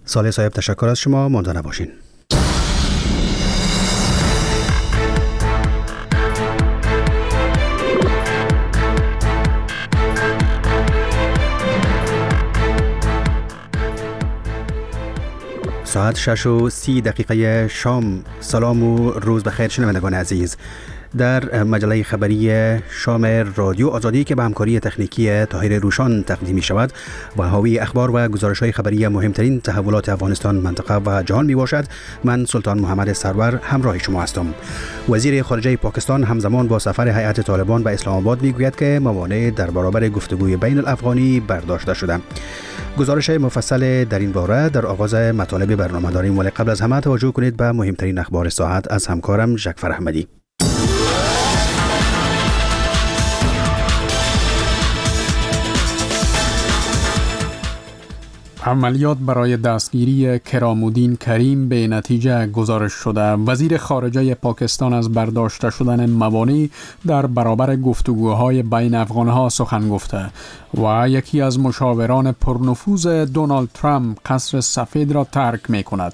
صالح صاحب تشکر از شما، مانده نباشین. ساعت 6:30 شام. سلام و روز بخیر شنوندگان عزیز. در مجله خبری شام رادیو آزادی که به همکاری تکنیکی طاهر روشان تقدیم می شود و حاوی اخبار و گزارش‌های خبری مهمترین تحولات افغانستان، منطقه و جهان می باشد، من سلطان محمد سرور همراه شما هستم. وزیر خارجه پاکستان همزمان با سفر هیئت طالبان به اسلام آباد می گوید که موانع در برابر گفتگوی بین الافغانی برداشته شده. گزارش مفصل در این باره در آغاز مطالب برنامه داریم، ولی قبل از همه توجه کنید به مهمترین اخبار ساعت از همکارم جعفر احمدی. عملیات برای دستگیری کرامالدین کریم به نتیجه گزارش شده. وزیر خارجه پاکستان از برداشته شدن موانع در برابر گفتگوهای بین افغانها سخن گفته و یکی از مشاوران پرنفوذ دونالد ترامپ قصر سفید را ترک می کند.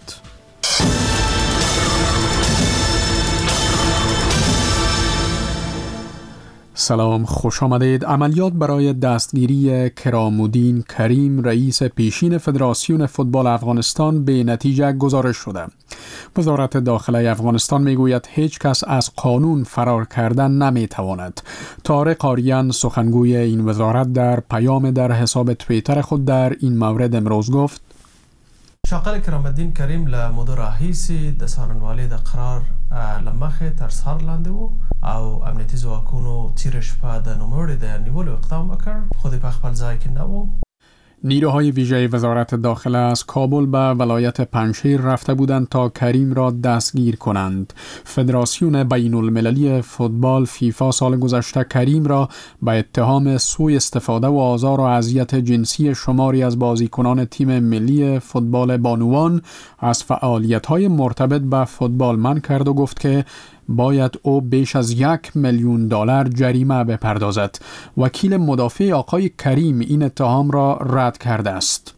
سلام، خوش آمدید. عملیات برای دستگیری کرامالدین کریم رئیس پیشین فدراسیون فوتبال افغانستان به نتیجه گزارش شده. وزارت داخله افغانستان میگوید هیچ کس از قانون فرار کردن نمیتواند. طارق آریان سخنگوی این وزارت در پیام در حساب توییتر خود در این مورد امروز گفت: شاقل کرامالدین کریم لمده راهیسی د څارنوالۍ د قرار لمخې تر سهار لاندې و او امنیتي ځواکونو تیره شپه د نوموړي د نیولو اقدام وکړ، خو په خپل ځای کې نه و. نیروهای ویژه وزارت داخله از کابل به ولایت پنجشیر رفته بودند تا کریم را دستگیر کنند. فدراسیون بین المللی فوتبال فیفا سال گذشته کریم را به اتهام سوء استفاده و آزار و اذیت جنسی شماری از بازیکنان تیم ملی فوتبال بانوان از فعالیت‌های مرتبط به فوتبال منع کرد و گفت که باید او بیش از $1,000,000 جریمه بپردازد. وکیل مدافع آقای کریم این اتهام را رد کرده است.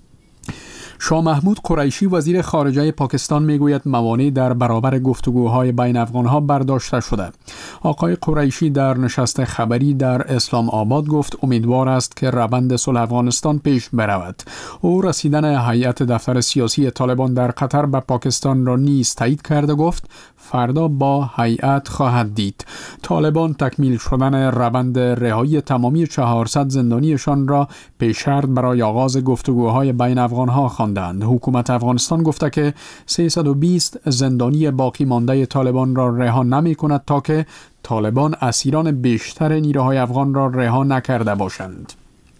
شاه محمود قریشی وزیر خارجه پاکستان میگوید موانع در برابر گفتگوهای بین افغانها برداشته شده. آقای قریشی در نشست خبری در اسلام آباد گفت امیدوار است که روند صلح افغانستان پیش برود. او رسیدن هیئت دفتر سیاسی طالبان در قطر به پاکستان را نیز تایید کرده، گفت فردا با هیئت خواهد دید. طالبان تکمیل شدن روند رهایی تمامی 400 زندانیشان را پیش شرط برای آغاز گفتگوهای بین افغانها خواند. حکومت افغانستان گفته که 320 زندانی باقی مانده طالبان را رها نمی کند تا که طالبان اسیران بیشتر نیروهای افغان را رها نکرده باشند.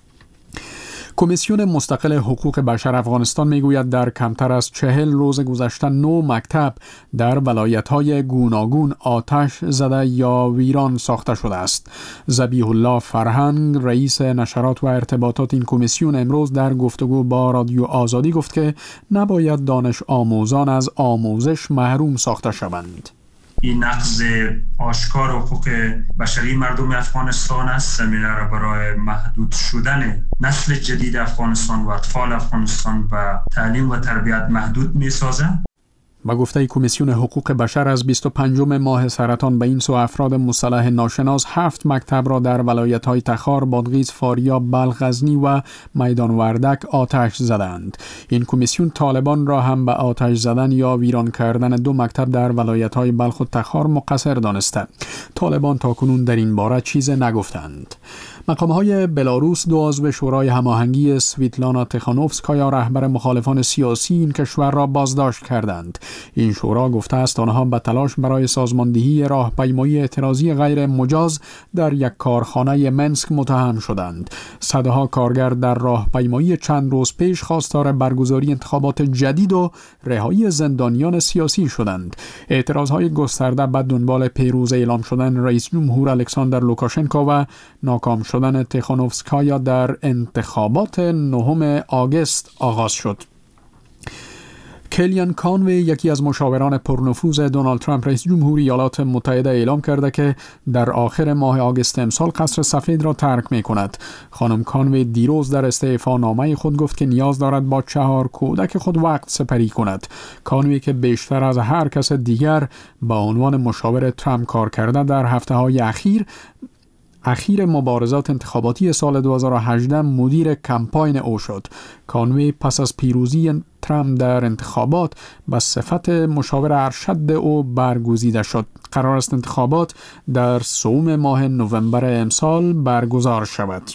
کمیسیون مستقل حقوق بشر افغانستان میگوید در کمتر از 40 روز گذشته 9 مکتب در ولایت‌های گوناگون آتش زده یا ویران ساخته شده است. ذبیح الله فرهنگ رئیس نشرات و ارتباطات این کمیسیون امروز در گفتگو با رادیو آزادی گفت که نباید دانش آموزان از آموزش محروم ساخته شوند. این نقض آشکار حقوق بشری مردم افغانستان است. زمینه را برای محدود شدن نسل جدید افغانستان و اطفال افغانستان و تعلیم و تربیت محدود می سازد. با گفته کمیسیون حقوق بشر از 25 ماه سرطان به این سو افراد مصطلح ناشناس 7 مکتب را در ولایت‌های تخار، بادغیس، فاریاب، بلخ، غزنی و میدان وردک آتش زدند. این کمیسیون طالبان را هم به آتش زدن یا ویران کردن 2 مکتب در ولایت‌های بلخ و تخار مقصر دانسته. طالبان تاکنون در این باره چیز نگفتند. مقام‌های بلاروس 2 عضو شورای هماهنگی سویتلانا تخانوفسکایا رهبر مخالفان سیاسی این کشور را بازداشت کردند. این شورا گفته است آنها به تلاش برای سازماندهی راهپیمایی اعتراضی غیر مجاز در یک کارخانه منسک متهم شدند. صدها کارگر در راهپیمایی چند روز پیش خواستار برگزاری انتخابات جدید و رهایی زندانیان سیاسی شدند. اعتراضهای گسترده به دنبال پیروز اعلام شدن رئیس جمهور الکساندر لوکاشنکو و ناکام شدن تخانوفسکایا در انتخابات 9 آگوست آغاز شد. کلیان کانوی، یکی از مشاوران پرنفوذ دونالد ترامپ رئیس جمهوری ایالات متحده، اعلام کرده که در آخر ماه آگوست امسال قصر سفید را ترک می کند. خانم کانوی دیروز در استعفا نامه خود گفت که نیاز دارد با 4 کودک خود وقت سپری کند. کانوی که بیشتر از هر کس دیگر با عنوان مشاور ترامپ کار کرده، در هفته‌های اخیر مبارزات انتخاباتی سال 2018 مدیر کمپاین او شد. کانوی پس از پیروزی ترامپ در انتخابات به صفت مشاور ارشد او برگزیده شد. قرار است انتخابات در سوم ماه نوامبر امسال برگزار شود.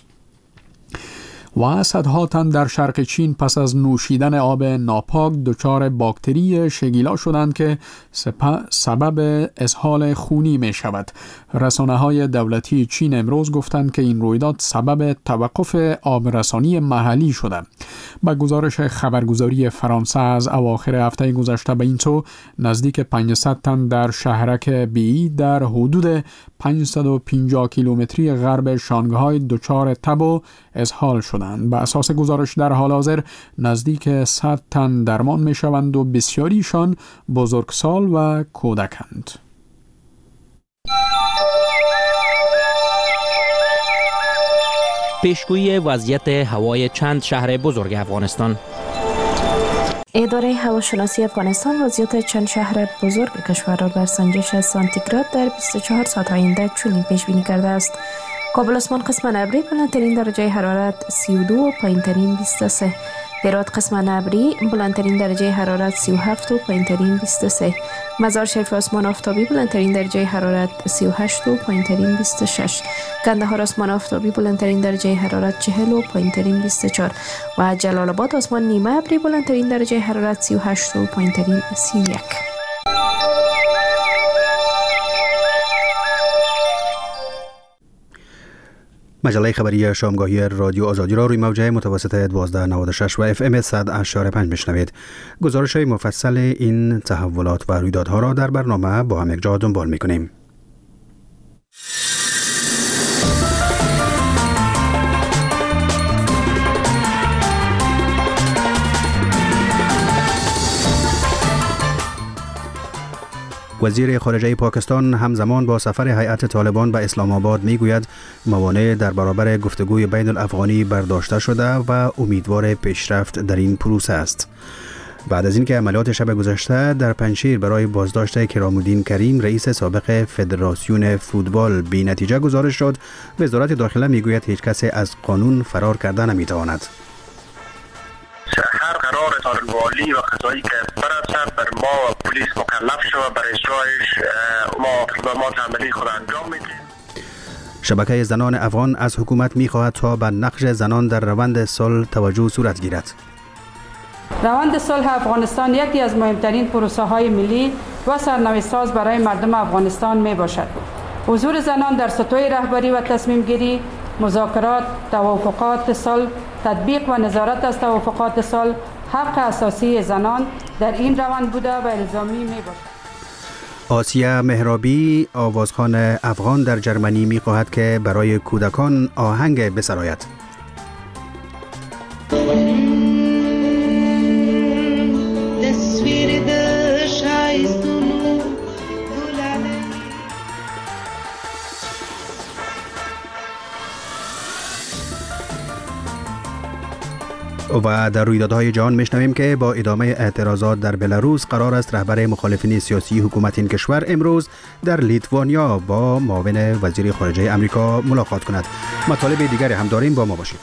و صدها تن در شرق چین پس از نوشیدن آب ناپاک دچار باکتری شگیلا شدند که سبب اسهال خونی می شود. رسانه‌های دولتی چین امروز گفتند که این رویداد سبب توقف آبرسانی محلی شده. با گزارش خبرگزاری فرانسه از اواخر هفته گذشته به این سو، نزدیک 500 تن در شهرک بی در حدود 550 کیلومتری غرب شانگهای دچار تب و اسهال شدند. به اساس گزارش در حال حاضر نزدیک 100 تن درمان می شوند و بسیاریشان بزرگسال و کودکند. پیشگویی وضعیت هوای چند شهر بزرگ افغانستان. اداره هواشناسی افغانستان وضعیت چند شهر بزرگ کشور را بر سنجش سانتیگراد در 24 ساعت آینده چنین پیش بینی کرده است: کابل آسمان قسماً ابری، بلندترین درجه حرارت 32 و پایینترین 23. هرات قسماً ابری، بلندترین درجه حرارت 37 و پایینترین 23. مزار شریف آسمان آفتابی، بلندترین درجه حرارت 38 و پایینترین 26. کندهار آسمان آفتابی، بلندترین درجه حرارت 40 و پایینترین 24. و جلال آباد آسمان نیمه ابری، بلندترین درجه حرارت 38 و پایینترین 31. مجله خبری شامگاهی رادیو آزادی را روی موجه متوسط 1296 و اف ام 100.5 میشنوید. گزارش های مفصل این تحولات و رویدادها را در برنامه با هم یک جا دنبال میکنیم. وزیر خارجه پاکستان همزمان با سفر هیئت طالبان به اسلام آباد میگوید موانع در برابر گفتگوی بین الافغانی برداشته شده و امیدوار پیشرفت در این پروسه است. بعد از اینکه عملیات شب گذشته در پنجشیر برای بازداشت کرامالدین کریم رئیس سابق فدراسیون فوتبال بی نتیجه گزارش شد، وزارت داخله میگوید هیچ کسی از قانون فرار کرده نمیتواند. هر قرار طالب‌والی و قضایی که برسد بر ما و پلیس مکلف شود بر اجرایش ما تعملی خود انجام میدیم. شبکه زنان افغان از حکومت میخواهد تا به نقش زنان در روند صلح توجه صورت گیرد. روند صلح افغانستان یکی از مهمترین پروسه های ملی و سرنوشت‌ساز برای مردم افغانستان می باشد. حضور زنان در سطوح رهبری و تصمیم گیری، مذاکرات، توافقات صلح، تطبیق و نظارت از توافقات صلح حق اساسی زنان در این روند بوده و الزامی می باشد. آسیا مهرابی، آوازخوان افغان در جرمنی می خواهد که برای کودکان آهنگ بسراید. و در رویدادهای جهان میشنویم که با ادامه اعتراضات در بلاروس قرار است رهبر مخالفین سیاسی حکومت این کشور امروز در لیتوانیا با معاون وزیر خارجه امریکا ملاقات کند. مطالب دیگری هم داریم، با ما باشید.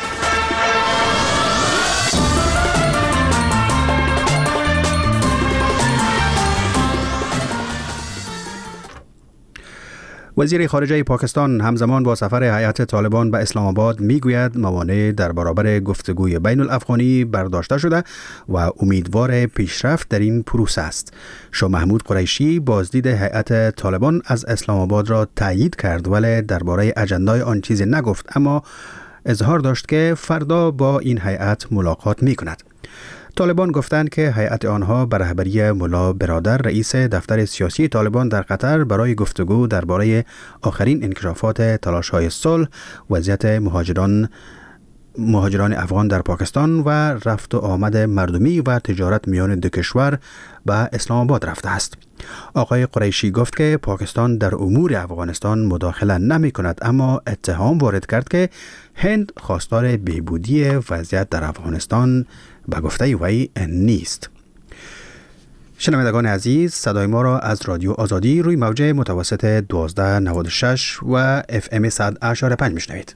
وزیر خارجه پاکستان همزمان با سفر هیئت طالبان به اسلام آباد میگوید موانع در برابر گفتگوی بین الافغانی برداشته شده و امیدوار پیشرفت در این پروسه است. شاه محمود قریشی بازدید هیئت طالبان از اسلام آباد را تایید کرد، ولی درباره اجندای آن چیزی نگفت، اما اظهار داشت که فردا با این هیئت ملاقات میکند. طالبان گفتند که هیئت آنها به رهبری ملا برادر رئیس دفتر سیاسی طالبان در قطر برای گفتگو درباره آخرین انکشافات تلاش‌های صلح، وضعیت مهاجران مهاجران افغان در پاکستان و رفت و آمد مردمی و تجارت میان دو کشور به اسلام آباد رفته است. آقای قریشی گفت که پاکستان در امور افغانستان مداخله نمی کند، اما اتهام وارد کرد که هند خواستار بهبودی وضعیت در افغانستان به گفته وی نیست. شنوندگان عزیز، صدای ما را از رادیو آزادی روی موج متوسط 1296 و FM 100.5 میشنوید.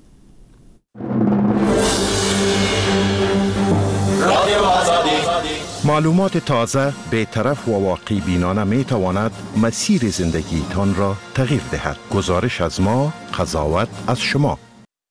معلومات تازه، بی‌طرف و واقعی بینانه می تواند مسیر زندگی تان را تغییر دهد. گزارش از ما، قضاوت از شما.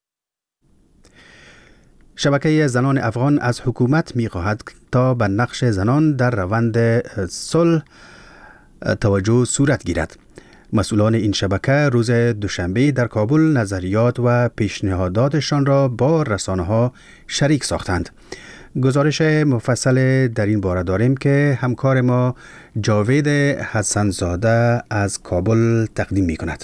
شبکه زنان افغان از حکومت می خواهد تا به نقش زنان در روند صلح توجه صورت گیرد. مسئولان این شبکه روز دوشنبه در کابل نظریات و پیشنهاداتشان را با رسانه‌ها شریک ساختند. گزارش مفصل در این باره داریم که همکار ما جاوید حسن زاده از کابل تقدیم می کند.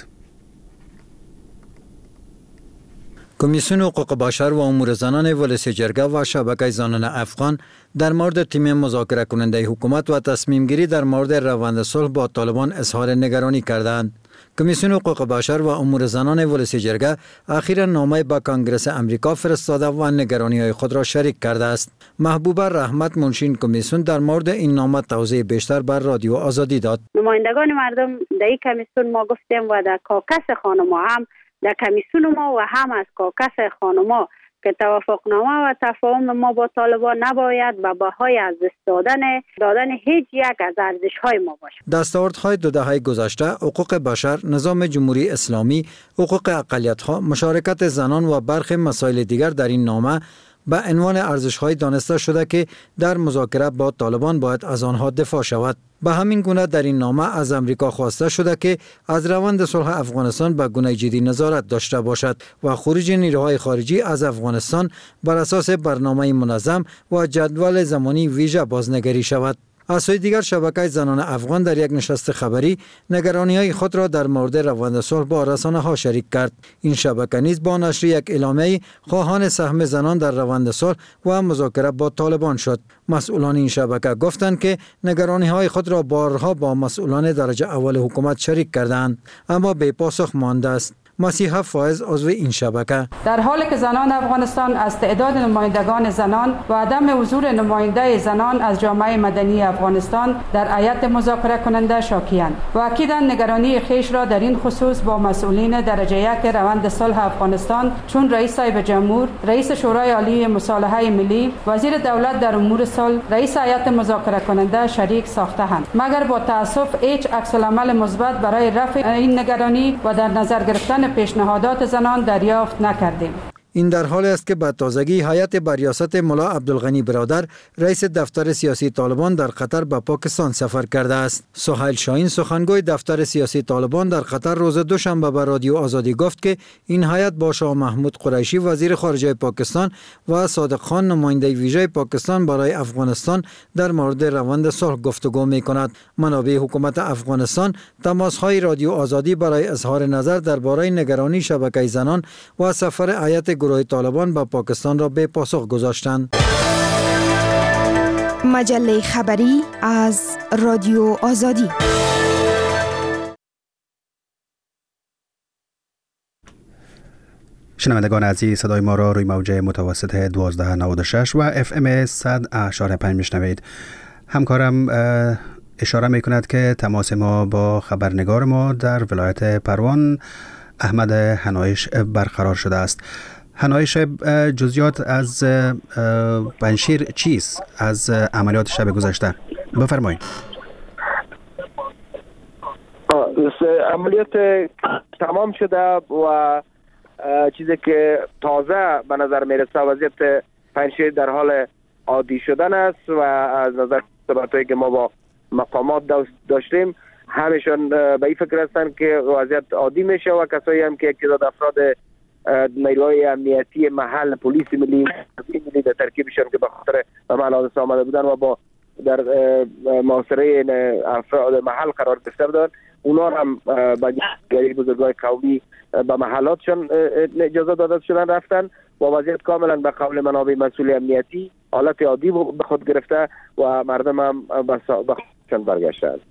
کمیسیون حقوق بشر و امور زنان ولسی جرگه و شبکه زنان افغان در مورد تیم مذاکره کننده حکومت و تصمیم گیری در مورد روند صلح با طالبان اظهار نگرانی کردند. کمیسیون حقوق بشر و امور زنان ولسی جرگه اخیراً نامه به کنگره امریکا فرستاده و نگرانی‌های خود را شریک کرده است. محبوبه رحمت منشین کمیسیون در مورد این نامه توضیح بیشتر بر رادیو آزادی داد. نمایندگان مردم در این کمیسیون ما گفتیم و در کاکس خانم‌ها هم در کمیسیون ما و هم از کاکس خانم‌ها که توافقنامه و تفاهم ما با طالبان نباید به بهای از دست دادن هیچ یک از ارزش‌های ما باشد. دستاوردهای دو دهه گذشته، حقوق بشر، نظام جمهوری اسلامی، حقوق اقلیت‌ها، مشارکت زنان و برخی مسائل دیگر در این نامه به عنوان ارزش‌های دانسته شده که در مذاکره با طالبان باید از آنها دفاع شود. به همین گونه در این نامه از امریکا خواسته شده که از روند صلح افغانستان به گونه جدی نظارت داشته باشد و خروج نیروهای خارجی از افغانستان بر اساس برنامه منظم و جدول زمانی ویژه بازنگری شود. از سوی دیگر شبکه زنان افغان در یک نشست خبری نگرانی‌های خود را در مورد روند صلح با رسانه‌ها شریک کرد. این شبکه نیز با نشر یک اعلامیه خواهان سهم زنان در روند صلح و مذاکره با طالبان شد. مسئولان این شبکه گفتند که نگرانی‌های خود را بارها با مسئولان درجه اول حکومت شریک کردند، اما بی پاسخ مانده است. مسیحه فائز عضو این شبکه: در حالی که زنان افغانستان از تعداد نمایندگان زنان و عدم حضور نماینده زنان از جامعه مدنی افغانستان در هیئت مذاکره کننده شاکی‌اند و اکیداً نگرانی خیش را در این خصوص با مسئولین درجه یک روند صلح افغانستان چون رئیس صاحب جمهور، رئیس شورای عالی مصالحه ملی، وزیر دولت در امور صلح، رئیس هیئت مذاکره کننده شریک ساخته‌اند، مگر با تأسف هیچ عکس‌العمل مثبت برای رفع این نگرانی و در نظر گرفتن پیشنهادات زنان دریافت نکردیم. این در حالی است که به تازگی هیئت بر ریاست ملا عبدالغنی برادر رئیس دفتر سیاسی طالبان در قطر به پاکستان سفر کرده است. سهیل شاهین سخنگوی دفتر سیاسی طالبان در قطر روز دوشنبه به رادیو آزادی گفت که این هیئت با شاه محمود قریشی وزیر خارجه پاکستان و صادق خان نماینده ویژه پاکستان برای افغانستان در مورد روند صلح گفتگو می‌کند. منابع حکومت افغانستان تماس‌های رادیو آزادی برای اظهار نظر درباره نگرانی شبکه زنان و سفر هیئت گروه طالبان به پاکستان را به پاسخ گذاشتند. مجله خبری از رادیو آزادی. شنوندگان عزیز، صدای ما را روی موج متوسط 1296 و FM 100.5 میشنوید. همکارم اشاره میکند که تماس ما با خبرنگار ما در ولایت پروان احمد هنایش برقرار شده است. هنایش، جزئیات از پنشیر چیست از عملیات شب گذشته؟ بفرمایید. عملیات تمام شده و چیزی که تازه به نظر میرسه وضعیت پنشیر در حال عادی شدن است و از نظر صحبتایی که ما با مقامات داشتیم همشون به این فکر هستند که وضعیت عادی میشه و کسایی هم که تعداد افراد نیروهای امنیتی محل، پلیس ملی در ترکیبشون که به خاطر به محل حادثه آمده بودن و با در محاصره افراد محل قرار گرفته بودن، اونا هم به بزرگای قومی به محلاتشون اجازه داده شدن رفتن و وضعیت کاملا به قول منابع مسئول امنیتی حالت عادی به خود گرفته و مردم هم به خودشان برگشته است.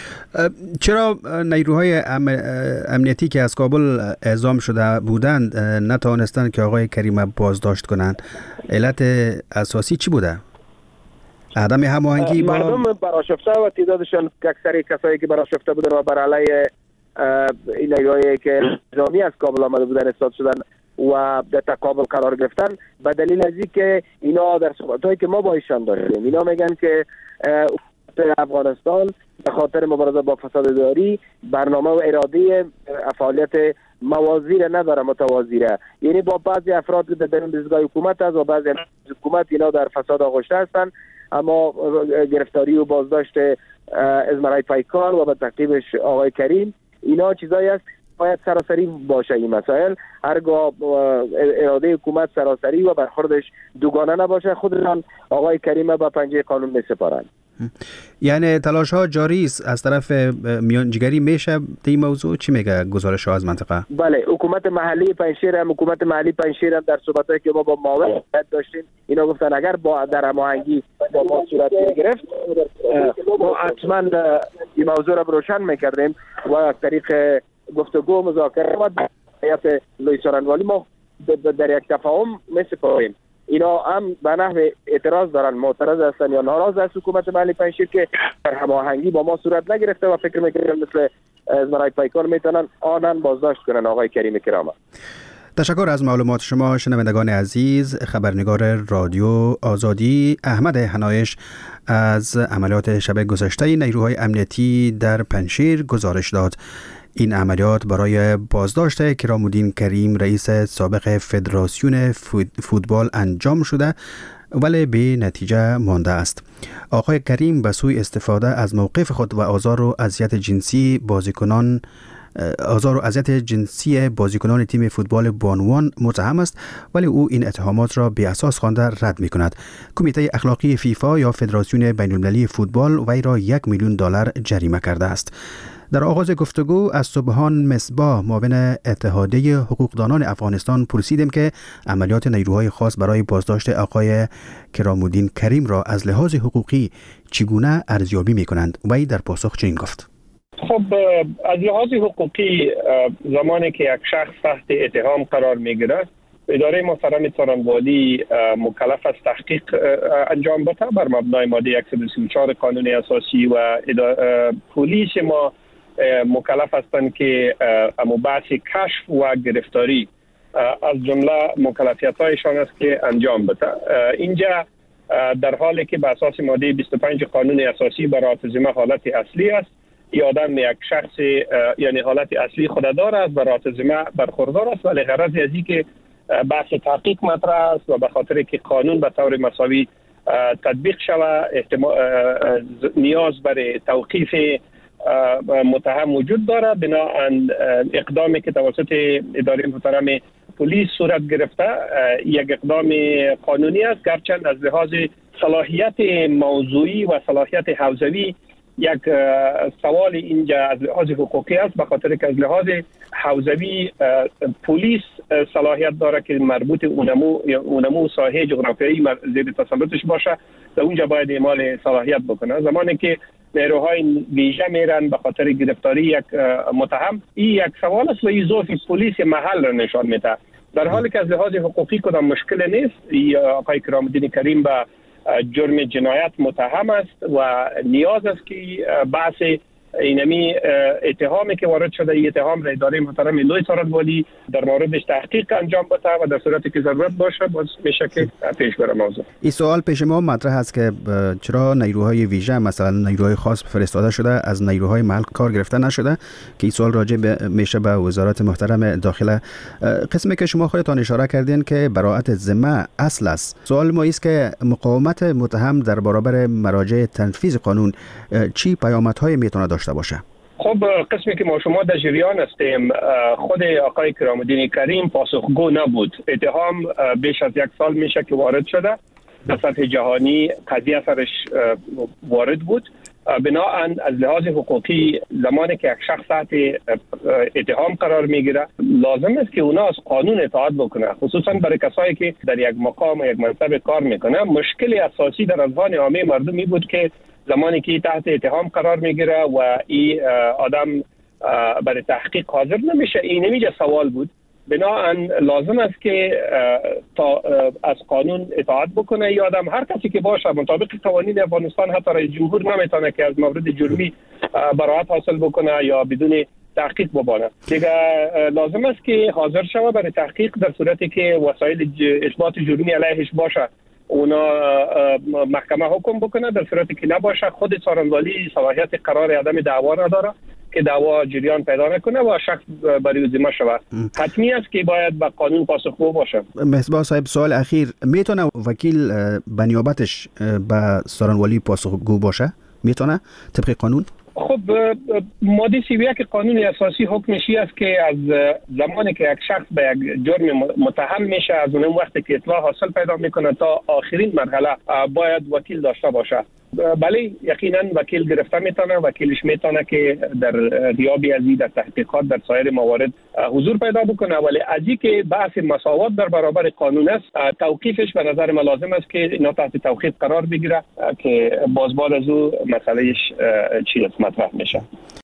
چرا نیروهای امنیتی که از کابل اعزام شده بودند نتوانستند که آقای کریم بازداشت کنند؟ علت اساسی چی بوده؟ عدم هماهنگی با مردم برآشفته و تعدادشان اکثر کسایی که برآشفته بودن و بر علیه این نیروهایی که نظامی از کابل آمده بودن ایستاد شدن و در تقابل قرار گرفتن به دلیل از اینکه اینا در صحبت‌هایی که ما با ایشان داشتیم اینا میگن که افغانستان به خاطر مبارزه با فساد اداری برنامه و اراده فعالیت موازی نداره، متوازی. یعنی با بعضی افراد که در دستگاه حکومت است و بعضی حکومت اینا در فساد آغشته هستند، اما گرفتاری و بازداشت ازمرای پیکار و به تعقیبش آقای کریم اینا چیزایی است باید سراسری باشه. این مسائل هرگاه اراده حکومت سراسری و برخوردش دوگانه نباشه خودشان آقای کریم به پنجه قانون میسپارند. یعنی تلاش ها جاری است از طرف میانجیگری میشه در این موضوع؟ چی میگه گزارش ها از منطقه؟ بله، حکومت محلی پنجشیر هم در صحبتایی که ما با معاون داشتیم اینا گفتن اگر با در هماهنگی با ما صورت گرفت ما حتما این موضوع را روشن میکردیم و از طریق گفتگو مذاکره و هیئت لوی سارنوالی ما در یک تفاهم میسپاریم. اینا هم به نحو اعتراض دارن، معترض هستن یا ناراض از حکومت محلی پنجشیر که در هماهنگی با ما صورت نگرفته و فکر میکنن مثل ازمرای پیکار میتونن آنن بازداشت کنن آقای کریم کرامه. تشکر از معلومات شما شنوندگان عزیز. خبرنگار رادیو آزادی احمد حنایش از عملیات شب گذشته نیروهای امنیتی در پنجشیر گزارش داد. این عملیات برای بازداشت کرامالدین کریم رئیس سابق فدراسیون فوتبال انجام شده ولی به نتیجه مانده است. آقای کریم به سوی استفاده از موقف خود و آزار و اذیت جنسی بازیکنان تیم فوتبال بانوان متهم است، ولی او این اتهامات را بی اساس خوانده رد می کند. کمیته اخلاقی فیفا یا فدراسیون بین المللی فوتبال وی را $1,000,000 جریمه کرده است. در آغاز گفتگو از سبحان مصباح معاون اتحادیه حقوقدانان افغانستان پرسیدیم که عملیات نیروهای خاص برای بازداشت آقای کرامالدین کریم را از لحاظ حقوقی چگونه ارزیابی می کنند. وی در پاسخ چنین گفت: خب از لحاظ حقوقی زمانی که یک شخص تحت اتهام قرار میگیرد اداره محترم سارنوالی مکلف است تحقیق انجام بده بر مبنای ماده 134 قانون اساسی و پلیس ما مکلف هستند که بحث کشف و گرفتاری از جمله مکلفیت‌هایشان است که انجام بده. اینجا در حالی که به اساس ماده 25 قانون اساسی برای ذمه حالت اصلی است، این آدم یک شخص یعنی حالت اصلی خود داره است، برای ذمه برخوردار است، ولی غرض از این که بحث تحقیق مطرح است و به خاطر که قانون به طور مساوی تطبیق شود نیاز برای توقیف متهم وجود داره. بنابراین اقدامی که توسط اداره محترم پلیس صورت گرفته یک اقدام قانونی است، گرچند از لحاظ صلاحیت موضوعی و صلاحیت حوزوی یک سوال اینجا از لحاظ حقوقی است، به خاطر که از لحاظ حوزوی پلیس صلاحیت داره که مربوط اونمو ساحه جغرافیایی زیر تسلطش باشه، در اونجا باید اعمال صلاحیت بکنه. زمانی که نیروهای ویژه میرن به خاطر گرفتاری یک متهم، این یک سوال است و این ضعف پلیس محل را نشان میده، در حالی که از لحاظ حقوقی کدام مشکل نیست. آقای کرامالدین کریم به جرم جنایت متهم است و نیاز است که بحث اینمی اتهامی که وارد شده این اتهام را اداره محترم لوی سارنوالی در موردش تحقیق انجام بده و در صورتی که ضرورت باشه باز میشه که پیش بره موضوع. این سوال پیش ما مطرح است که چرا نیروهای ویژه مثلا نیروهای خاص فرستاده شده از نیروهای محل کار گرفته نشده، که این سوال راجع میشه به وزارت محترم داخله. قسمی که شما خودتان اشاره کردین که براءت ذمه اصل است، سوال ما است که مقاومت متهم در برابر مراجع تنفیذ قانون چی پیامدهای میتونه داشته باشه؟ خب قسمی که ما شما در جریان هستیم، خود آقای کرامالدین کریم پاسخگو نبود. اتهام بیش از 1 سال میشه که وارد شده، در سطح جهانی قضیه سرش وارد بود. بناهن از لحاظ حقوقی زمانی که یک شخص تحت اتهام قرار میگیره لازم است که اونا از قانون اطاعت بکنه، خصوصا برای کسایی که در یک مقام و یک منصب کار میکنه. مشکل اساسی در اذهان عامه مردم می بود که زمانی که تحت اتهام قرار میگیره و این آدم برای تحقیق حاضر نمیشه، این نمیشه سوال بود. بناهن لازم است که تا از قانون اطاعت بکنه این آدم. هر کسی که باشه مطابق قوانین افغانستان حتی رئیس جمهور نمیتونه که از مورد جرمی براءت حاصل بکنه یا بدون تحقیق ببانه. دیگه لازم است که حاضر شوه برای تحقیق در صورتی که وسایل اثبات جرمی علیهش باشه اونا محکمه حکم بکنه. در صورتی که نباشه خود څارنوالی صلاحیت قرار عدم دعوا نداره که دعوا جریان پیدا نکنه و شخص برای ذمه شود. حتمی است که باید به قانون پاسخگو باشه. مصباح صاحب سوال اخیر، میتونه وکیل به نیابتش به څارنوالی پاسخگو باشه؟ میتونه طبق قانون؟ خب ماده 31 قانون اساسی حکمش است که از زمانی که یک شخص به یک جرم متهم میشه از اون وقتی که اطلاع حاصل پیدا میکنه تا آخرین مرحله باید وکیل داشته باشه. بله یقینا وکیل گرفته میتونه، وکیلش میتونه که در غیابی ازی در تحقیقات در سایر موارد حضور پیدا بکنه، ولی از این که بحث مساوات در برابر قانون است توقیفش به نظر من لازم است که اینا تحت توقیف قرار بگیره که بازبال از او مسئلهش چی مطرح میشه.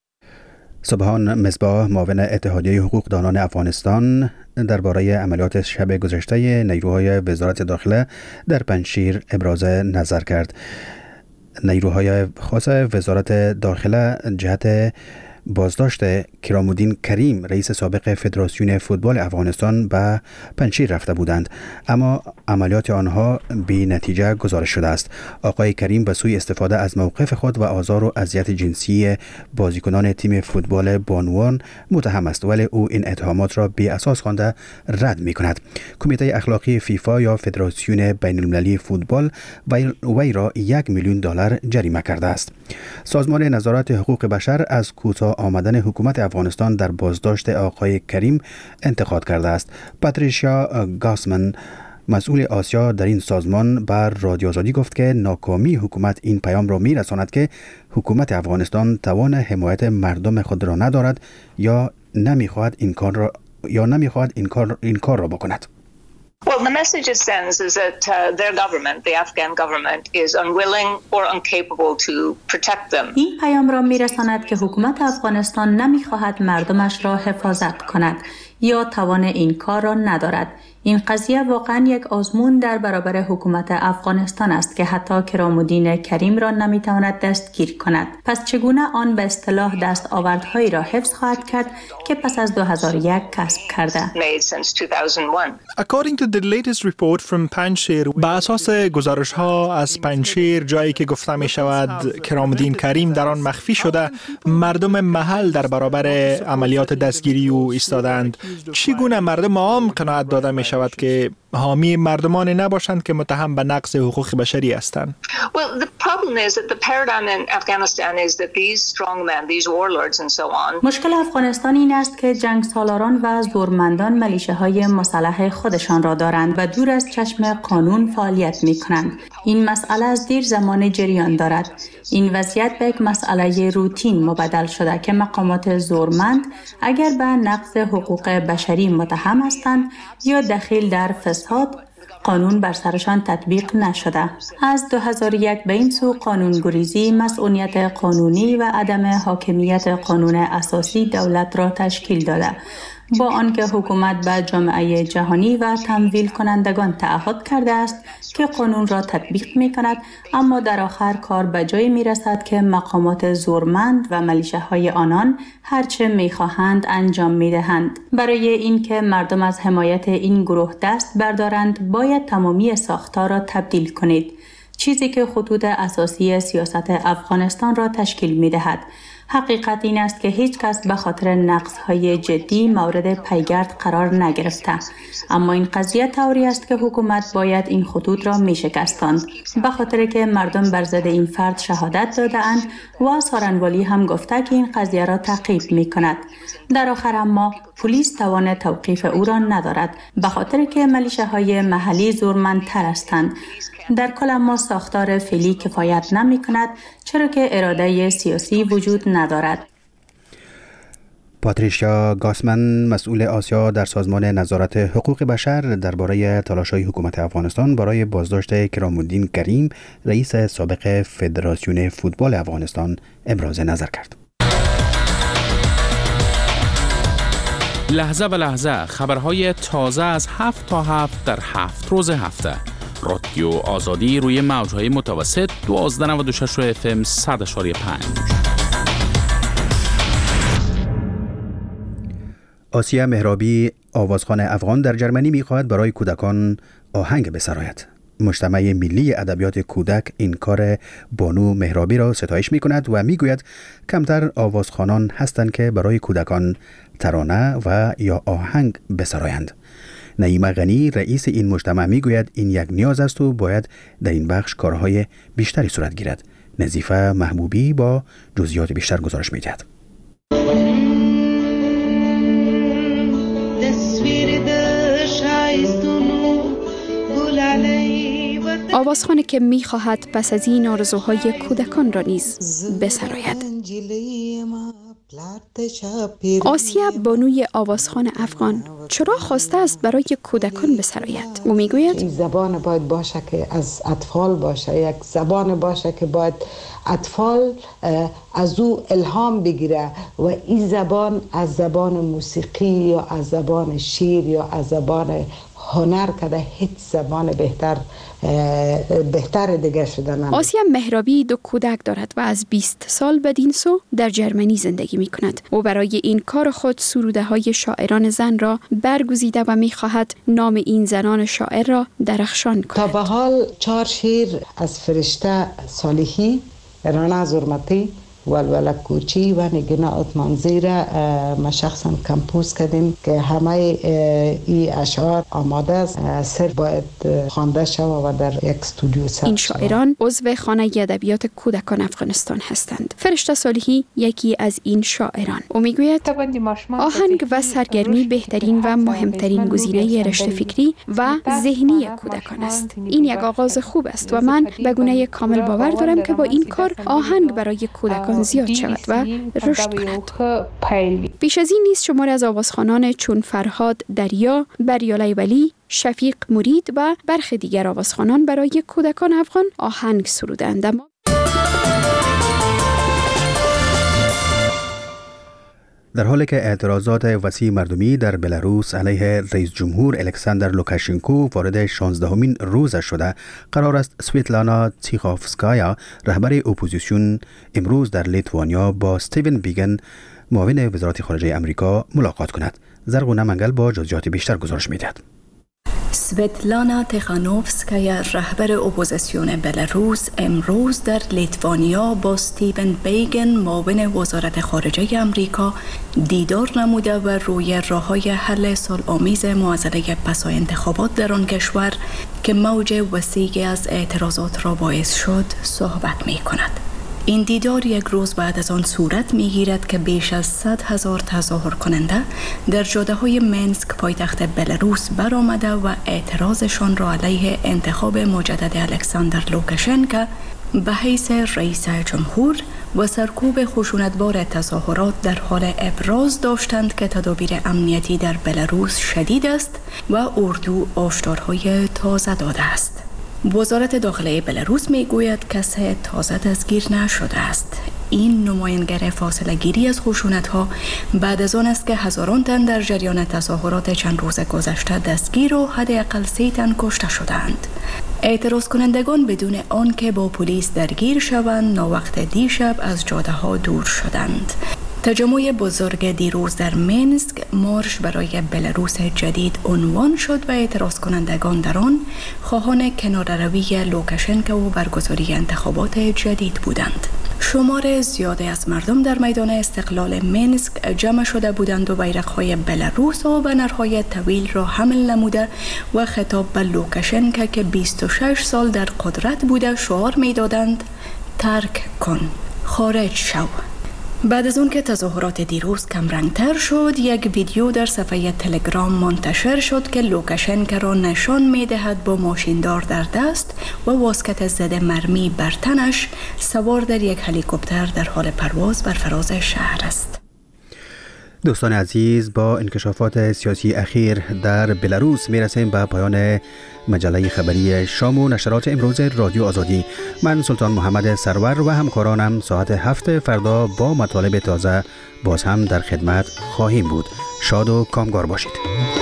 سبحان مصباح، معاون اتحادیه حقوق دانان افغانستان، درباره عملیات شب گذشته نیروهای وزارت داخله در پنجشیر ابراز نظر کرد. نیروهای خاص وزارت داخله جهت بازداشت کرامالدین کریم رئیس سابق فدراسیون فوتبال افغانستان به پنجشیر رفته بودند، اما عملیات آنها بی نتیجه گزارش شده است. آقای کریم به سوی استفاده از موقف خود و آزار و اذیت جنسی بازیکنان تیم فوتبال بانوان متهم است، ولی او این اتهامات را بی اساس خوانده رد می کند. کمیته اخلاقی فیفا یا فدراسیون بین المللی فوتبال وی را $1,000,000 جریمه کرده است. سازمان نظارت حقوق بشر از کوتاه آمدن حکومت افغانستان در بازداشت آقای کریم انتقاد کرده است. پاتریشیا گاسمن، مسئول آسیا در این سازمان، بر رادیو آزادی گفت که ناکامی حکومت این پیام را می‌رساند که حکومت افغانستان توان حمایت مردم خود را ندارد یا نمی‌خواهد این کار را بکند. Well, the message it sends is that their government, the Afghan government, is unwilling or incapable to protect them. این پیام را می‌رساند که حکومت افغانستان نمی‌خواهد مردمش را حفاظت کند یا توان این کار را ندارد. این قضیه واقعا یک آزمون در برابر حکومت افغانستان است که حتی کرامالدین کریم را نمی‌تواند دستگیر کند. پس چگونه آن به اصطلاح دستاوردهایی را حفظ خواهد کرد که پس از 2001 کسب کرده؟ According to the latest report from Panjshir, با اساس گزارش‌ها از پنجشیر، جایی که گفته می شود کرامالدین کریم در آن مخفی شده، مردم محل در برابر عملیات دستگیری او ایستادند. چگونه مردم عام قناعت داده می شود که حامی مردمان نباشند که متهم به نقض حقوق بشری هستند؟ Well, the problem is that the paradigm in Afghanistan is that these strongmen, these warlords and so on. مشکل افغانستان این است که جنگ سالاران و زورمندان ملیشه‌های مسلح خودشان را دارند و دور از چشم قانون فعالیت می‌کنند. این مسئله از دیر زمان جریان دارد. این وضعیت به یک مسئله روتین مبدل شده که مقامات زورمند اگر به نقض حقوق بشری متهم هستند یا دخیل در فساد، قانون بر سرشان تطبیق نشده. از 2001 به این سو قانونگریزی مسئولیت قانونی و عدم حاکمیت قانون اساسی دولت را تشکیل داده، با آنکه حکومت به جامعه جهانی و تمویل کنندگان تعهد کرده است که قانون را تطبیق می کند، اما در آخر کار به جایی می رسد که مقامات زورمند و ملیشه‌های آنان هرچه می خواهند انجام می دهند. برای اینکه مردم از حمایت این گروه دست بردارند، باید تمامی ساختار را تبدیل کنید، چیزی که خطوط اساسی سیاست افغانستان را تشکیل می دهد. حقیقت این است که هیچ کس به خاطر نقص‌های جدی مورد پیگرد قرار نگرفته، اما این قضیه طوری است که حکومت باید این خطوط را می‌شکستاند، به خاطر که مردم بر ضد این فرد شهادت داده‌اند و څارنوالی هم گفته که این قضیه را تعقیب می‌کند. در آخر اما پلیس توان توقیف او را ندارد، به خاطر که ملیشه‌های محلی زورمندتر هستند در کل اما ساختار فعلی کفایت نمی کند چرا که اراده سیاسی وجود ندارد. پاتریشیا گاسمن، مسئول آسیا در سازمان نظارت حقوق بشر، درباره تلاش‌های حکومت افغانستان برای بازداشت کرام‌الدین کریم، رئیس سابق فدراسیون فوتبال افغانستان، ابراز نظر کرد. لحظه به لحظه خبرهای تازه از 7 تا 7 در 7 روز هفته. رادیو آزادی روی موج‌های متوسط 1296 FM 100.5. آسیا مهرابی، آوازخوان افغان در جرمنی می‌خواهد برای کودکان آهنگ بسراید. مجتمع ملی ادبیات کودک این کار بانو مهرابی را ستایش می‌کند و می‌گوید کمتر آوازخوانان هستند که برای کودکان ترانه و یا آهنگ بسرایند. نعیمه غنی، رئیس این مجتمع، می‌گوید این یک نیاز است و باید در این بخش کارهای بیشتری صورت گیرد. نظیفه محبوبی با جزئیات بیشتر گزارش می‌دهد. آوازخوانی که می‌خواهد پس از این آرزوهای کودکان را نیز بسراید. آسیا بانوی آوازخوان افغان چرا خواسته است برای کودکان بسراید؟ او میگوید این زبان باید باشه که از اطفال باشه، یک زبان باشه که باید اطفال از او الهام بگیره و این زبان از زبان موسیقی یا از زبان شعر یا از زبان هنر که هیچ زبان بهتر دیگه شده نمید. آسیا مهرابی 2 کودک دارد و از 20 سال بدین سو در جرمنی زندگی می کند. او برای این کار خود سروده های شاعران زن را برگزیده و می خواهد نام این زنان شاعر را درخشان کند. تا به حال 4 شعر از فرشته صالحی، رانا زرمتی، ولوله کوچی و نگینا عثمانزی را ما شخصا کمپوز کردیم که همه این اشعار آماده است، صرف باید خوانده شود و در یک استودیو ثبت. این شاعران عضو خانه ادبیات کودکان افغانستان هستند. فرشته صالحی یکی از این شاعران. او میگوید آهنگ و سرگرمی بهترین و مهمترین گزینه رشد فکری و ذهنی کودکان است. این یک آغاز خوب است و من به گونه کامل باور دارم که با این کار آهنگ برای کودکان زیاد شود و رشد کند. پیش از این نیز شماری از آوازخوانان چون فرهاد دریا، بریالی ولی، شفیق مرید و برخی دیگر آوازخوانان برای کودکان افغان آهنگ سرودند. در حالی که اعتراضات وسیع مردمی در بلاروس علیه رئیس جمهور الکساندر لوکاشنکو وارد 16مین روز شده، قرار است سویتلانا تیخوفسکایا، رهبر اپوزیسیون، امروز در لیتوانیا با استیون بیگن، معاون وزارت خارجه امریکا، ملاقات کند. زرغونه منگل با جزئیات بیشتر گزارش می‌دهد. سویتلانا تیخانوفسکایا، رهبر اپوزیسیون بلاروس، امروز در لیتوانیا با استیون بیگن، معاون وزارت خارجه امریکا، دیدار نموده و روی راه‌های حل صلح‌آمیز معضله پسای انتخابات در آن کشور که موج وسیعی از اعتراضات را باعث شد صحبت می‌کند. این دیدار یک روز بعد از آن صورت می‌گیرد که بیش از 100,000 تظاهر کننده در جاده‌های منسک پایتخت بلاروس برآمده و اعتراضشان را علیه انتخاب مجدد الکساندر لوکاشنکو به حیث رئیس جمهور و سرکوب خشونتبار تظاهرات در حال ابراز داشتند که تدابیر امنیتی در بلاروس شدید است و اردو هشدارهای تازه داده است. وزارت داخلی بلاروس میگوید کسی تازه دستگیر نشده است. این نمایانگر فاصله گیری از خشونت‌ها بعد از آن است که هزاران تن در جریان تظاهرات چند روز گذشته دستگیر و حداقل 3 تن کشته شدند. اعتراض کنندگان بدون آنکه با پلیس درگیر شوند، ناوقت دیشب از جاده‌ها دور شدند. تجمع بزرگ دیروز در منسک مارش برای بلاروس جدید عنوان شد و اعتراض کنندگان در آن خواهان کناره‌روی لوکاشنکو و برگزاری انتخابات جدید بودند. شمار زیادی از مردم در میدان استقلال منسک جمع شده بودند و بیرق‌های بلاروس و بنرهای طویل را حمل نموده و خطاب به لوکاشنکو که 26 سال در قدرت بوده شعار می‌دادند: ترک کن، خارج شو. بعد از اون که تظاهرات دیروز کمرنگتر شد، یک ویدیو در صفحه تلگرام منتشر شد که لوکیشن را نشان می‌دهد با ماشیندار در دست و واسکت زده مرمی بر تنش سوار در یک هلیکوپتر در حال پرواز بر فراز شهر است. دوستان عزیز، با انکشافات سیاسی اخیر در بلاروس میرسیم به پایان مجله خبری شام و نشرات امروز رادیو آزادی. من سلطان محمد سرور و همکارانم ساعت 7 فردا با مطالب تازه باز هم در خدمت خواهیم بود. شاد و کامگار باشید.